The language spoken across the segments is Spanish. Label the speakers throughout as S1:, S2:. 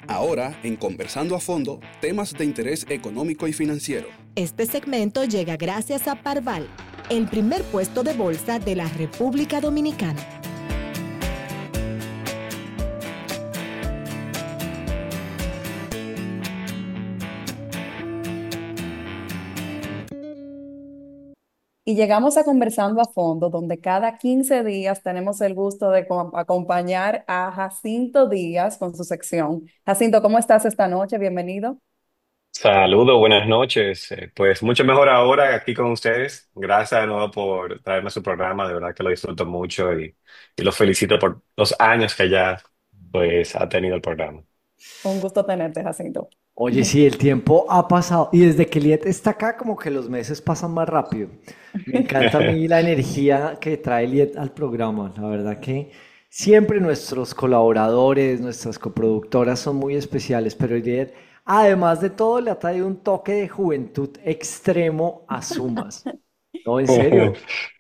S1: Ahora, en Conversando a Fondo, temas de interés económico y financiero.
S2: Este segmento llega gracias a Parval, el primer puesto de bolsa de la República Dominicana.
S3: Y llegamos a Conversando a Fondo, donde cada 15 días tenemos el gusto de acompañar a Jacinto Díaz con su sección. Jacinto, ¿cómo estás esta noche? Bienvenido.
S4: Saludos, buenas noches. Pues mucho mejor ahora aquí con ustedes. Gracias de nuevo por traerme a su programa. De verdad que lo disfruto mucho y los felicito por los años que ya pues ha tenido el programa.
S3: Un gusto tenerte, Jacinto.
S5: Oye, sí, el tiempo ha pasado y desde que Liet está acá como que los meses pasan más rápido. Me encanta a mí la energía que trae Liet al programa. La verdad que siempre nuestros colaboradores, nuestras coproductoras son muy especiales, pero Liet, además de todo, le ha traído un toque de juventud extremo a Sumas. No, en serio.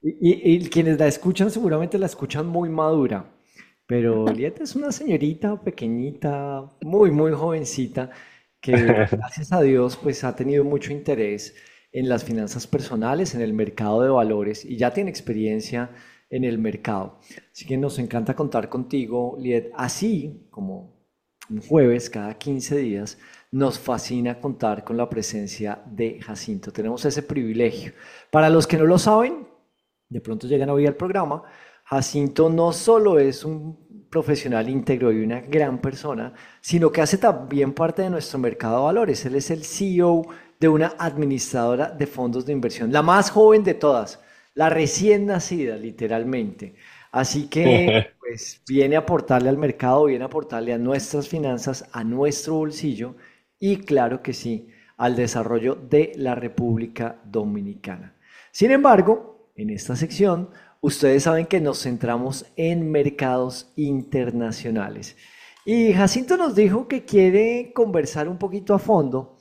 S5: Y quienes la escuchan seguramente la escuchan muy madura. Pero Lieta es una señorita pequeñita, muy, muy jovencita, que gracias a Dios pues ha tenido mucho interés en las finanzas personales, en el mercado de valores y ya tiene experiencia en el mercado. Así que nos encanta contar contigo, Liet. Así como un jueves cada 15 días, nos fascina contar con la presencia de Jacinto. Tenemos ese privilegio. Para los que no lo saben, de pronto llegan hoy al programa. Jacinto no solo es un profesional íntegro y una gran persona, sino que hace también parte de nuestro mercado de valores. Él es el CEO de una administradora de fondos de inversión, la más joven de todas, la recién nacida, literalmente. Así que, pues, viene a aportarle al mercado, viene a aportarle a nuestras finanzas, a nuestro bolsillo y, claro que sí, al desarrollo de la República Dominicana. Sin embargo, en esta sección ustedes saben que nos centramos en mercados internacionales. Y Jacinto nos dijo que quiere conversar un poquito a fondo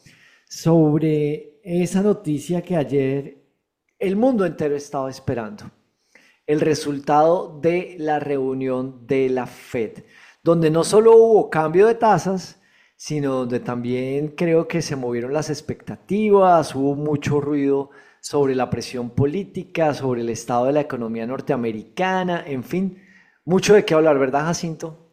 S5: sobre esa noticia que ayer el mundo entero estaba esperando. El resultado de la reunión de la Fed, donde no solo hubo cambio de tasas, sino donde también creo que se movieron las expectativas, hubo mucho ruido sobre la presión política, sobre el estado de la economía norteamericana, en fin, mucho de qué hablar, ¿verdad, Jacinto?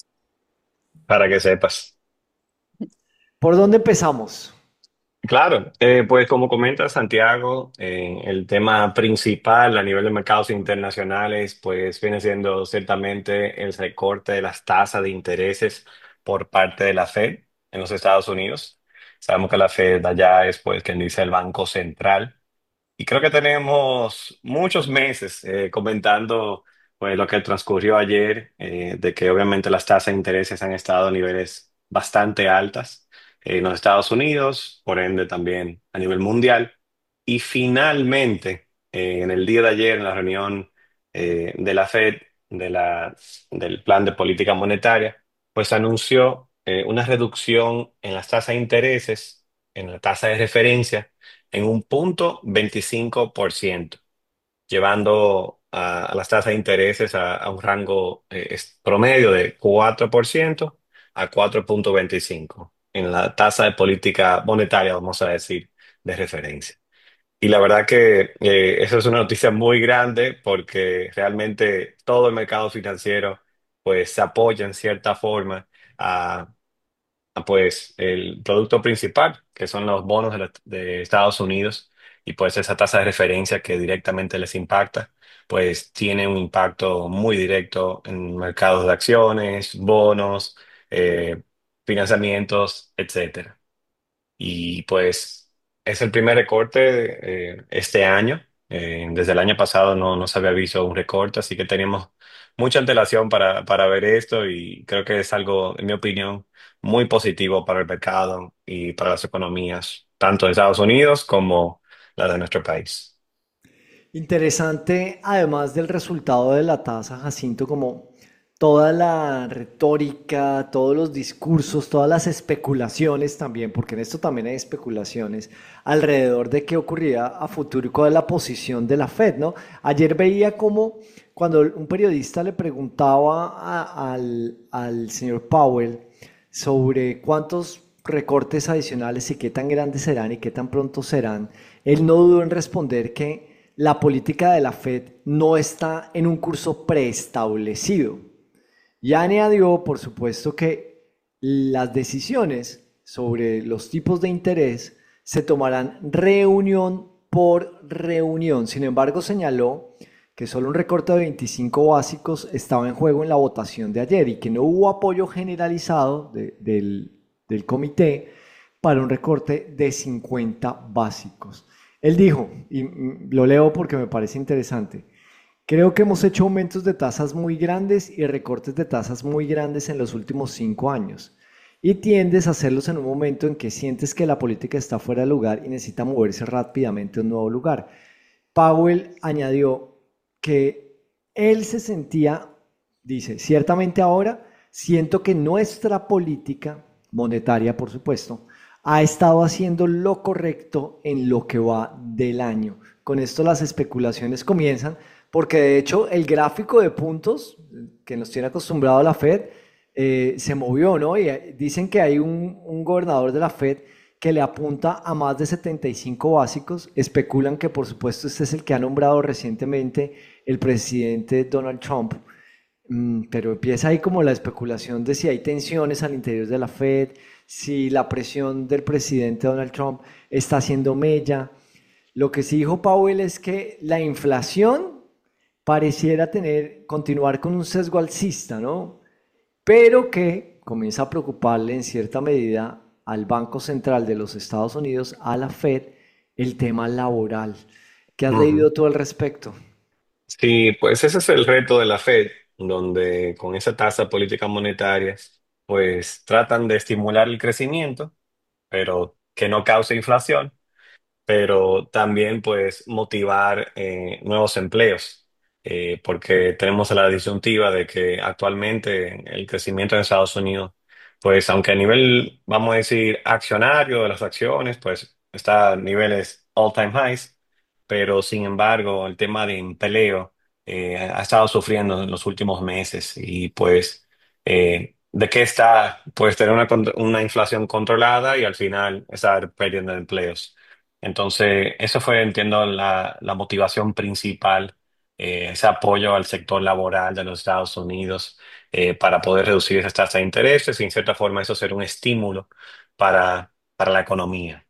S4: Para que sepas.
S5: ¿Por dónde empezamos?
S4: Claro, pues como comenta Santiago, el tema principal a nivel de mercados internacionales, pues viene siendo ciertamente el recorte de las tasas de intereses por parte de la Fed en los Estados Unidos. Sabemos que la Fed allá es pues quien dice el Banco Central. Y creo que tenemos muchos meses comentando pues, lo que transcurrió ayer, de que obviamente las tasas de intereses han estado a niveles bastante altas en los Estados Unidos, por ende también a nivel mundial. Y finalmente, en el día de ayer, en la reunión de la Fed, del plan de política monetaria, pues anunció una reducción en las tasas de intereses, en la tasa de referencia en un punto 25%, llevando a las tasas de intereses a un rango promedio de 4% a 4,25% en la tasa de política monetaria, vamos a decir, de referencia. Y la verdad que eso es una noticia muy grande porque realmente todo el mercado financiero pues se apoya en cierta forma pues el producto principal, que son los bonos de Estados Unidos, y pues esa tasa de referencia que directamente les impacta, pues tiene un impacto muy directo en mercados de acciones, bonos, eh, financiamientos, etcétera. Y pues es el primer recorte este año. Desde el año pasado no se había visto un recorte, así que teníamos mucha antelación para ver esto y creo que es algo, en mi opinión, muy positivo para el mercado y para las economías, tanto de Estados Unidos como la de nuestro país.
S5: Interesante, además del resultado de la tasa, Jacinto, como toda la retórica, todos los discursos, todas las especulaciones también, porque en esto también hay especulaciones alrededor de qué ocurría a futuro y cuál es la posición de la Fed, ¿no? Ayer veía como cuando un periodista le preguntaba al señor Powell sobre cuántos recortes adicionales y qué tan grandes serán y qué tan pronto serán, él no dudó en responder que la política de la Fed no está en un curso preestablecido. Y añadió, por supuesto, que las decisiones sobre los tipos de interés se tomarán reunión por reunión. Sin embargo, señaló que solo un recorte de 25 básicos estaba en juego en la votación de ayer y que no hubo apoyo generalizado del comité para un recorte de 50 básicos. Él dijo, y lo leo porque me parece interesante: creo que hemos hecho aumentos de tasas muy grandes y recortes de tasas muy grandes en los últimos 5 años. Y tiendes a hacerlos en un momento en que sientes que la política está fuera de lugar y necesita moverse rápidamente a un nuevo lugar. Powell añadió que él se sentía, dice, ciertamente ahora siento que nuestra política monetaria, por supuesto, ha estado haciendo lo correcto en lo que va del año. Con esto las especulaciones comienzan, porque de hecho el gráfico de puntos que nos tiene acostumbrado la Fed se movió, ¿no? Y dicen que hay un gobernador de la Fed que le apunta a más de 75 básicos. Especulan que, por supuesto, este es el que ha nombrado recientemente el presidente Donald Trump. Pero empieza ahí como la especulación de si hay tensiones al interior de la Fed, si la presión del presidente Donald Trump está haciendo mella. Lo que sí dijo Powell es que la inflación pareciera continuar con un sesgo alcista, ¿no? Pero que comienza a preocuparle en cierta medida al Banco Central de los Estados Unidos, a la Fed, el tema laboral. ¿Qué has
S4: Ujú.
S5: leído tú al respecto?
S4: Sí, pues ese es el reto de la Fed, donde con esa tasa política monetaria, pues tratan de estimular el crecimiento, pero que no cause inflación, pero también pues motivar nuevos empleos, porque tenemos la disyuntiva de que actualmente el crecimiento en Estados Unidos, pues aunque a nivel, vamos a decir, accionario de las acciones, pues está a niveles all-time highs, pero sin embargo el tema de empleo ha estado sufriendo en los últimos meses y pues... ¿de qué está? Pues tener una inflación controlada y al final estar perdiendo empleos. Entonces, eso fue, entiendo, la motivación principal, ese apoyo al sector laboral de los Estados Unidos para poder reducir esas tasas de intereses y, en cierta forma, eso ser un estímulo para la economía.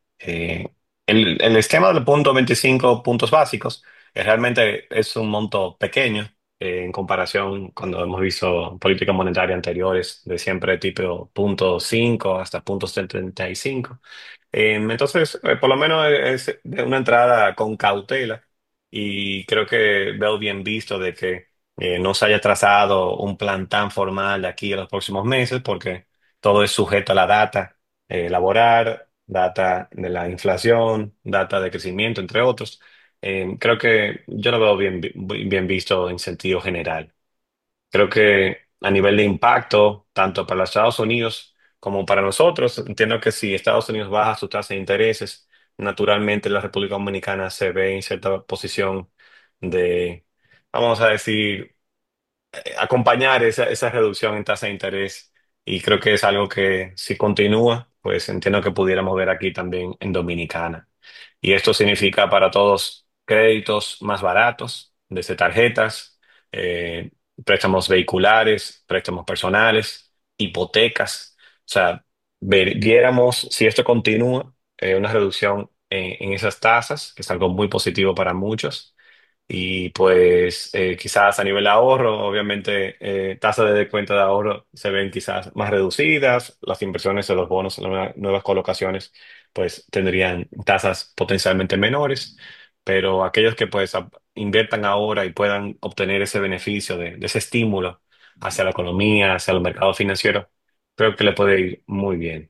S4: El esquema del punto 25 puntos básicos realmente es un monto pequeño en comparación cuando hemos visto políticas monetarias anteriores de siempre tipo punto 5 hasta puntos 35. Entonces, por lo menos es de una entrada con cautela y creo que veo bien visto de que no se haya trazado un plan tan formal de aquí a los próximos meses porque todo es sujeto a la data laboral, data de la inflación, data de crecimiento, entre otros. Creo que yo lo veo bien visto en sentido general. Creo que a nivel de impacto, tanto para los Estados Unidos como para nosotros, entiendo que si Estados Unidos baja su tasa de intereses, naturalmente la República Dominicana se ve en cierta posición de, vamos a decir, acompañar esa reducción en tasa de interés. Y creo que es algo que si continúa, pues entiendo que pudiéramos ver aquí también en Dominicana. Y esto significa para todos créditos más baratos, desde tarjetas, eh, préstamos vehiculares, préstamos personales, hipotecas. O sea, viéramos si esto continúa, una reducción en esas tasas, que es algo muy positivo para muchos. Y pues quizás a nivel de ahorro, obviamente tasas de cuenta de ahorro se ven quizás más reducidas, las inversiones de los bonos, las nuevas colocaciones, pues tendrían tasas potencialmente menores, pero aquellos que pues inviertan ahora y puedan obtener ese beneficio de ese estímulo hacia la economía, hacia los mercados financieros, creo que le puede ir muy bien.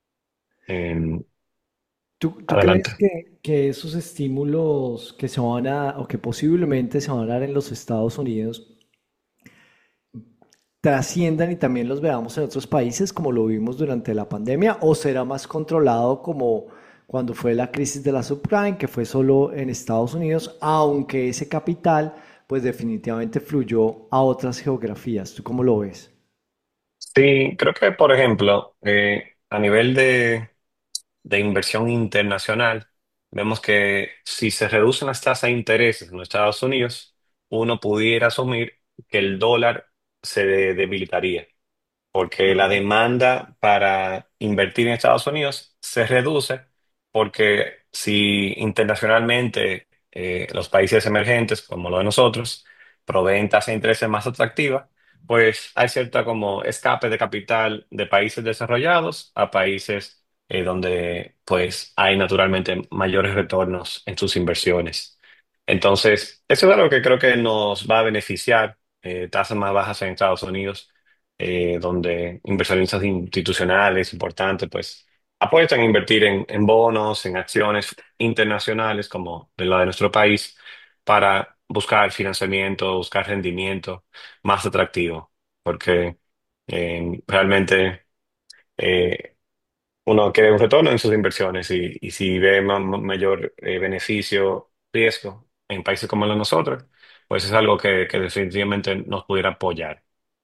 S4: Em,
S5: ¿Tú crees
S4: Adelante.
S5: que esos estímulos que se van a, o que posiblemente se van a dar en los Estados Unidos trasciendan y también los veamos en otros países como lo vimos durante la pandemia, o será más controlado como cuando fue la crisis de la subprime, que fue solo en Estados Unidos, aunque ese capital pues definitivamente fluyó a otras geografías? ¿Tú cómo lo ves?
S4: Sí, creo que, por ejemplo, a nivel de inversión internacional, vemos que si se reducen las tasas de interés en los Estados Unidos, uno pudiera asumir que el dólar se debilitaría porque la demanda para invertir en Estados Unidos se reduce, porque si internacionalmente los países emergentes, como lo de nosotros, proveen tasas de interés más atractivas, pues hay cierta como escape de capital de países desarrollados a países donde pues hay naturalmente mayores retornos en sus inversiones. Entonces, eso es algo que creo que nos va a beneficiar, tasas más bajas en Estados Unidos donde inversionistas institucionales importantes pues apuestan a invertir en bonos, en acciones internacionales como de la de nuestro país para buscar financiamiento, buscar rendimiento más atractivo, porque realmente eh, uno quiere un retorno en sus inversiones y si ve mayor beneficio, riesgo en países como los de nosotros, pues es algo que definitivamente nos pudiera apoyar.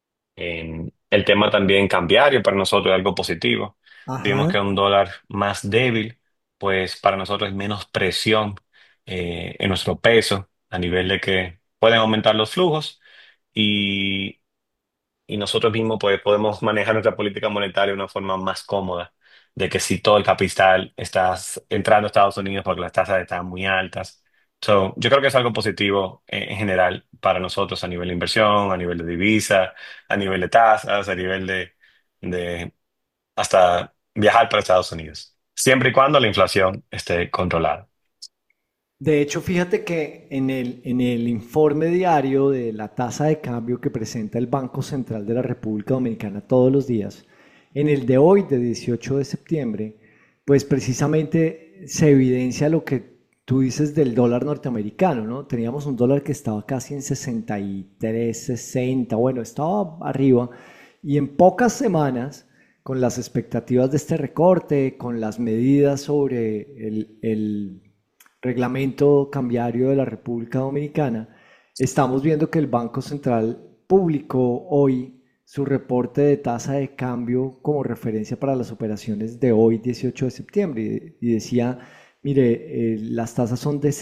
S4: El tema también cambiario para nosotros es algo positivo. Vimos
S5: Ajá.
S4: que un dólar más débil, pues para nosotros es menos presión en nuestro peso a nivel de que pueden aumentar los flujos y, y nosotros mismos pues, podemos manejar nuestra política monetaria de una forma más cómoda, de que si todo el capital está entrando a Estados Unidos porque las tasas están muy altas. So, yo creo que es algo positivo en general para nosotros a nivel de inversión, a nivel de divisa, a nivel de tasas, a nivel de hasta viajar para Estados Unidos, siempre y cuando la inflación esté controlada.
S5: De hecho, fíjate que en el informe diario de la tasa de cambio que presenta el Banco Central de la República Dominicana todos los días, en el de hoy, de 18 de septiembre, pues precisamente se evidencia lo que tú dices del dólar norteamericano, ¿no? Teníamos un dólar que estaba casi en 63, 60, bueno, estaba arriba, y en pocas semanas, con las expectativas de este recorte, con las medidas sobre el reglamento cambiario de la República Dominicana, estamos viendo que el Banco Central publicó hoy su reporte de tasa de cambio como referencia para las operaciones de hoy, 18 de septiembre, y decía, mire, las tasas son de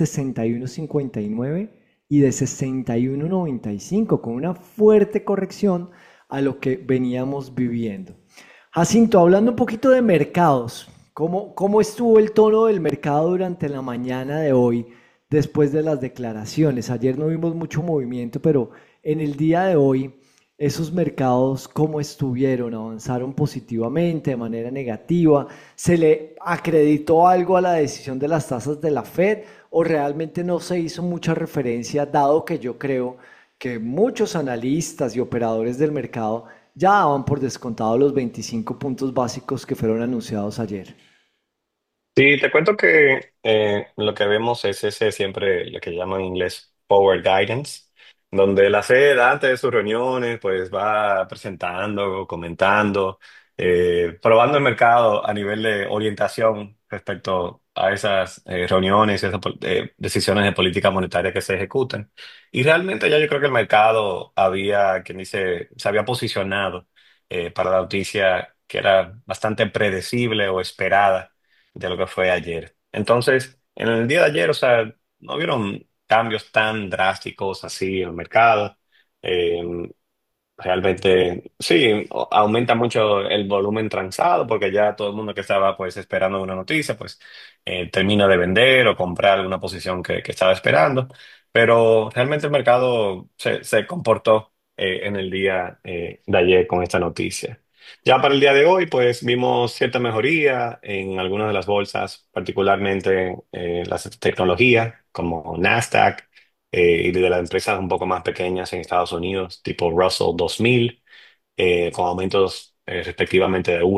S5: 61,59 y de 61,95, con una fuerte corrección a lo que veníamos viviendo. Jacinto, hablando un poquito de mercados, ¿cómo estuvo el tono del mercado durante la mañana de hoy después de las declaraciones? Ayer no vimos mucho movimiento, pero en el día de hoy, esos mercados, ¿cómo estuvieron? ¿Avanzaron positivamente, de manera negativa? ¿Se le acreditó algo a la decisión de las tasas de la Fed o realmente no se hizo mucha referencia, dado que yo creo que muchos analistas y operadores del mercado ya daban por descontado los 25 puntos básicos que fueron anunciados ayer?
S4: Sí, te cuento que lo que vemos es ese siempre lo que llaman en inglés Power Guidance, donde la Fed antes de sus reuniones pues va presentando, comentando, probando el mercado a nivel de orientación respecto a esas reuniones, esas decisiones de política monetaria que se ejecutan. Y realmente ya yo creo que el mercado había, quien dice, se había posicionado para la noticia que era bastante predecible o esperada de lo que fue ayer. Entonces, en el día de ayer, o sea, no vieron cambios tan drásticos así en el mercado. Eh, Realmente, sí, aumenta mucho el volumen transado porque ya todo el mundo que estaba pues esperando una noticia, pues termina de vender o comprar alguna posición que estaba esperando. Pero realmente el mercado se comportó en el día de ayer con esta noticia. Ya para el día de hoy, pues vimos cierta mejoría en algunas de las bolsas, particularmente las de tecnología, como Nasdaq y de las empresas un poco más pequeñas en Estados Unidos, tipo Russell 2000, con aumentos respectivamente de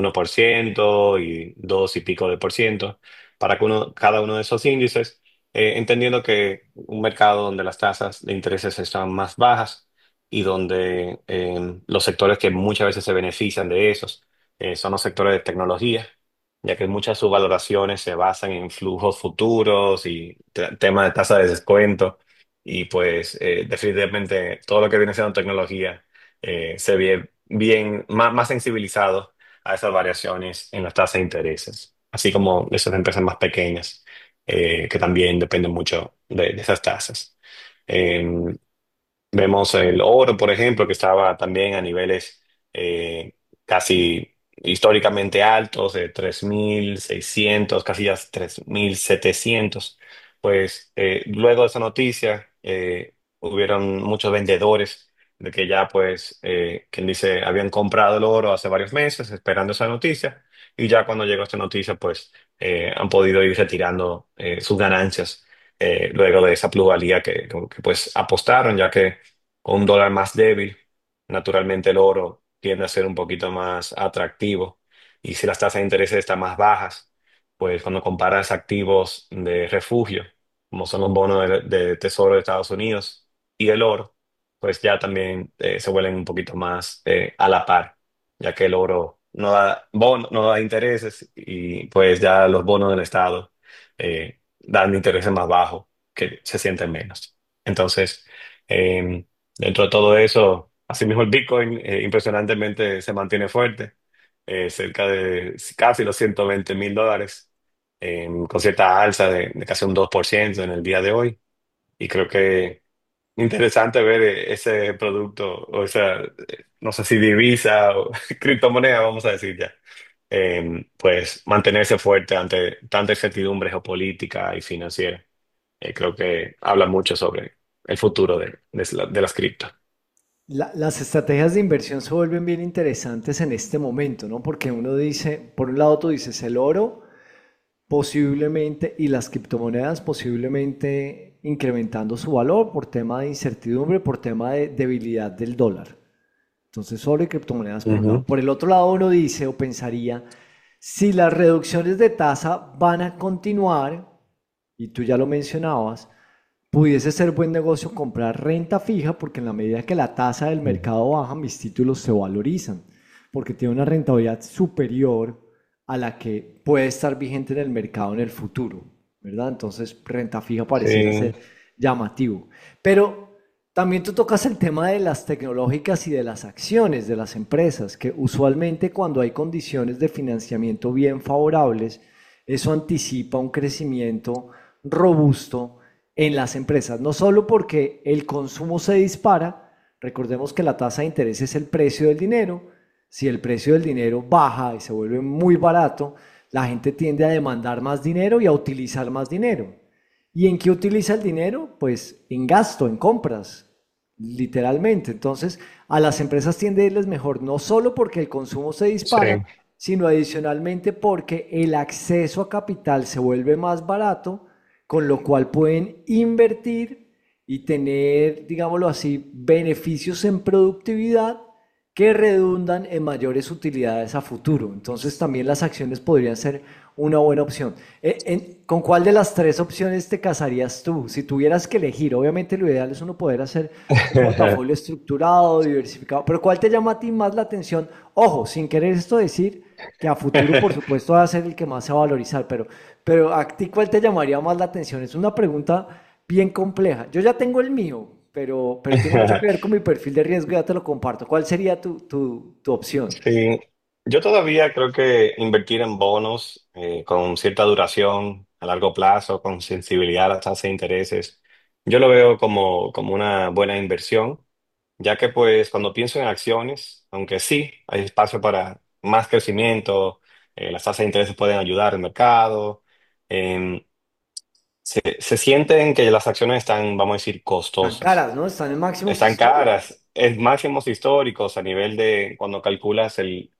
S4: 1% y 2 y pico de por ciento para cada uno de esos índices, entendiendo que un mercado donde las tasas de intereses están más bajas y donde los sectores que muchas veces se benefician de esos son los sectores de tecnología, ya que muchas de sus valoraciones se basan en flujos futuros y temas de tasa de descuento. Y pues definitivamente todo lo que viene siendo tecnología se ve bien, más sensibilizado a esas variaciones en las tasas de intereses, así como esas empresas más pequeñas, que también dependen mucho de esas tasas. Em, Vemos el oro, por ejemplo, que estaba también a niveles casi históricamente altos, de 3.600, casi ya 3.700. Pues luego de esa noticia, hubieron muchos vendedores de que ya, pues, quien dice, habían comprado el oro hace varios meses esperando esa noticia, y ya cuando llegó esta noticia, pues, han podido ir retirando sus ganancias luego de esa plusvalía pues apostaron, ya que con un dólar más débil, naturalmente el oro tiende a ser un poquito más atractivo. Y si las tasas de interés están más bajas, pues cuando comparas activos de refugio, como son los bonos de Tesoro de Estados Unidos y el oro, pues ya también se vuelven un poquito más a la par, ya que el oro no da intereses, y pues ya los bonos del Estado dan intereses más bajos, que se sienten menos. Entonces, dentro de todo eso, asimismo el Bitcoin impresionantemente se mantiene fuerte, cerca de casi los $120.000, con cierta alza de casi un 2% en el día de hoy. Y creo que interesante ver ese producto, o sea, no sé si divisa o criptomoneda, vamos a decir ya, pues mantenerse fuerte ante tanta incertidumbre geopolítica y financiera. Creo que habla mucho sobre el futuro de las cripto.
S5: Las estrategias de inversión se vuelven bien interesantes en este momento, ¿no? Porque uno dice, por un lado tú dices el oro posiblemente y las criptomonedas posiblemente incrementando su valor por tema de incertidumbre, por tema de debilidad del dólar. Entonces, oro y criptomonedas por un lado.
S4: Ujú.
S5: Por el otro lado, uno dice o pensaría, si las reducciones de tasa van a continuar, y tú ya lo mencionabas, pudiese ser buen negocio comprar renta fija porque en la medida que la tasa del mercado baja, mis títulos se valorizan porque tiene una rentabilidad superior a la que puede estar vigente en el mercado en el futuro, ¿verdad? Entonces, renta fija pareciera
S4: Sí,
S5: ser llamativo. Pero también tú tocas el tema de las tecnológicas y de las acciones de las empresas, que usualmente cuando hay condiciones de financiamiento bien favorables, eso anticipa un crecimiento robusto en las empresas, no solo porque el consumo se dispara, recordemos que la tasa de interés es el precio del dinero, si el precio del dinero baja y se vuelve muy barato, la gente tiende a demandar más dinero y a utilizar más dinero. ¿Y en qué utiliza el dinero? Pues en gasto, en compras, literalmente. Entonces, a las empresas tiende a irles mejor, no solo porque el consumo se dispara,
S4: sí,
S5: sino adicionalmente porque el acceso a capital se vuelve más barato, con lo cual pueden invertir y tener, digámoslo así, beneficios en productividad que redundan en mayores utilidades a futuro. Entonces también las acciones podrían ser una buena opción. ¿Con cuál de las tres opciones te casarías tú? Si tuvieras que elegir, obviamente lo ideal es uno poder hacer un portafolio estructurado, diversificado, pero ¿cuál te llama a ti más la atención? Ojo, sin querer esto decir que a futuro, por supuesto, va a ser el que más se va a valorizar, pero ¿a ti cuál te llamaría más la atención? Es una pregunta bien compleja. Yo ya tengo el mío, pero tiene mucho que ver con mi perfil de riesgo, ya te lo comparto. ¿Cuál sería tu opción?
S4: sí. Yo todavía creo que invertir en bonos con cierta duración a largo plazo, con sensibilidad a las tasas de intereses, yo lo veo como una buena inversión, ya que pues cuando pienso en acciones, aunque sí hay espacio para más crecimiento, las tasas de intereses pueden ayudar al mercado, em, se sienten que las acciones están, vamos a decir,
S5: Tan
S4: costosas.
S5: caras, ¿no? Están en máximos
S4: Están
S5: históricos.
S4: caras. Es máximos históricos a nivel de cuando calculas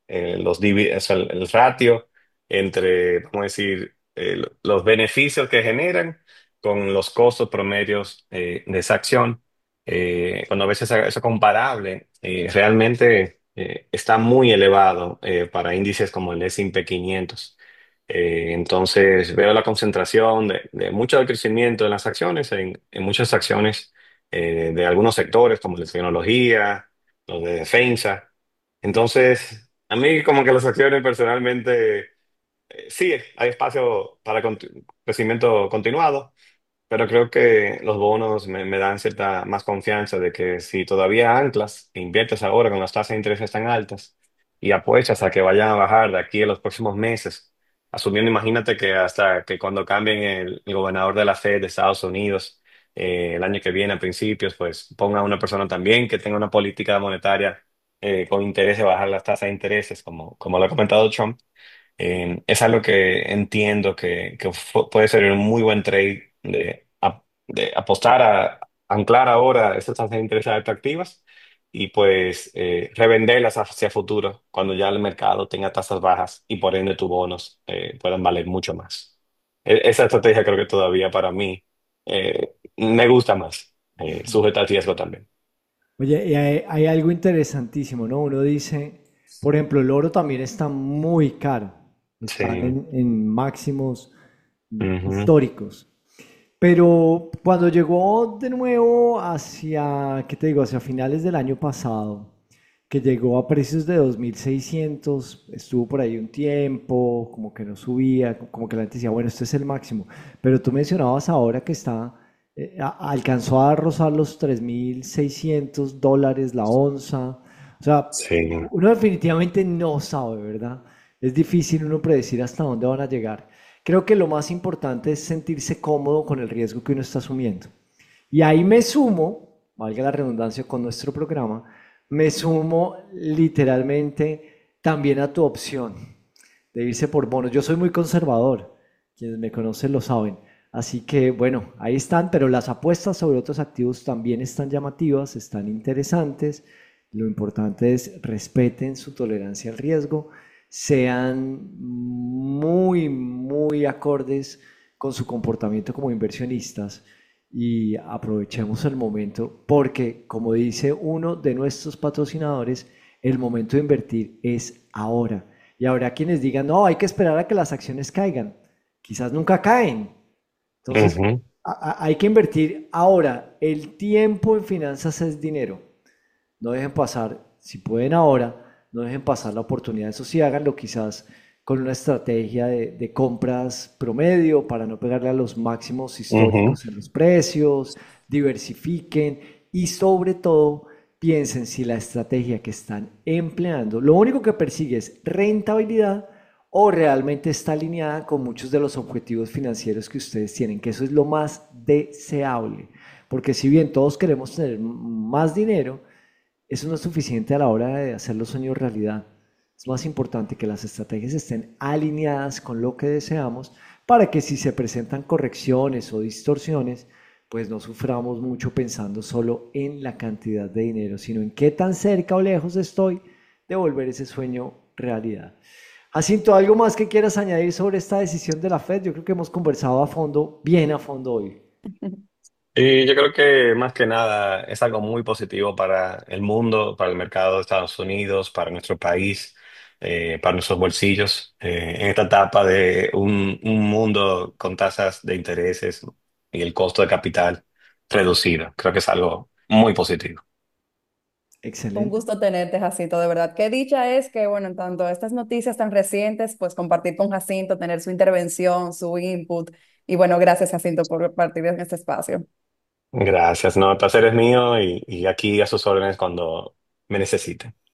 S4: o sea, el ratio entre, vamos a decir, los beneficios que generan con los costos promedios de esa acción. Cuando ves eso comparable, realmente está muy elevado para índices como el S&P 500. Entonces veo la concentración de mucho del crecimiento de las acciones en muchas acciones de algunos sectores como la tecnología, los de defensa. Entonces, a mí como que las acciones personalmente, sí, hay espacio para crecimiento continuado, pero creo que los bonos me dan cierta más confianza de que si todavía anclas e inviertes ahora con las tasas de interés tan altas y apuestas a que vayan a bajar de aquí a los próximos meses, asumiendo, imagínate que hasta que cuando cambien el gobernador de la Fed de Estados Unidos el año que viene a principios, pues ponga a una persona también que tenga una política monetaria con interés de bajar las tasas de intereses, como lo ha comentado Trump. Es algo que entiendo que puede ser un muy buen trade de apostar a anclar ahora esas tasas de interés atractivas y pues revenderlas hacia futuro cuando ya el mercado tenga tasas bajas y por ende tus bonos puedan valer mucho más. Esa estrategia creo que todavía para mí me gusta más, sujeta al riesgo también.
S5: Oye, y hay algo interesantísimo, ¿no? Uno dice, por ejemplo, el oro también está muy caro, está
S4: Sí.
S5: en máximos
S4: Ujú.
S5: históricos. Pero cuando llegó de nuevo hacia, ¿qué te digo? Hacia finales del año pasado, que llegó a precios de 2.600, estuvo por ahí un tiempo, como que no subía, como que la gente decía, bueno, este es el máximo. Pero tú mencionabas ahora que está, alcanzó a rozar los $3.600 la onza. O sea,
S4: Sí.
S5: uno definitivamente no sabe, ¿verdad? Es difícil uno predecir hasta dónde van a llegar. Creo que lo más importante es sentirse cómodo con el riesgo que uno está asumiendo. Y ahí me sumo, valga la redundancia con nuestro programa, me sumo literalmente también a tu opción de irse por bonos. Yo soy muy conservador, quienes me conocen lo saben. Así que bueno, ahí están, pero las apuestas sobre otros activos también están llamativas, están interesantes. Lo importante es respeten su tolerancia al riesgo, sean muy, muy acordes con su comportamiento como inversionistas y aprovechemos el momento porque, como dice uno de nuestros patrocinadores, el momento de invertir es ahora. Y habrá quienes digan, no, hay que esperar a que las acciones caigan. Quizás nunca caen. Entonces,
S4: Ujú.
S5: hay que invertir ahora. El tiempo en finanzas es dinero. No dejen pasar, si pueden ahora, no dejen pasar la oportunidad. Eso sí, háganlo quizás con una estrategia de compras promedio para no pegarle a los máximos
S4: Ujú.
S5: históricos en los precios, diversifiquen y sobre todo piensen si la estrategia que están empleando, lo único que persigue es rentabilidad o realmente está alineada con muchos de los objetivos financieros que ustedes tienen, que eso es lo más deseable. Porque si bien todos queremos tener más dinero, eso no es suficiente a la hora de hacer los sueños realidad. Es más importante que las estrategias estén alineadas con lo que deseamos para que si se presentan correcciones o distorsiones, pues no suframos mucho pensando solo en la cantidad de dinero, sino en qué tan cerca o lejos estoy de volver ese sueño realidad. Jacinto, ¿algo más que quieras añadir sobre esta decisión de la Fed? Yo creo que hemos conversado a fondo, bien a fondo hoy.
S4: Y yo creo que más que nada es algo muy positivo para el mundo, para el mercado de Estados Unidos, para nuestro país, para nuestros bolsillos, en esta etapa de un mundo con tasas de intereses y el costo de capital reducido. Creo que es algo muy positivo.
S3: Un
S5: Excelente.
S3: gusto tenerte, Jacinto, de verdad. Qué dicha es que, bueno, en tanto estas noticias tan recientes, pues compartir con Jacinto, tener su intervención, su input. Y bueno, gracias, Jacinto, por partir en este espacio.
S4: Gracias, no, el placer es mío y aquí a sus órdenes cuando me necesiten.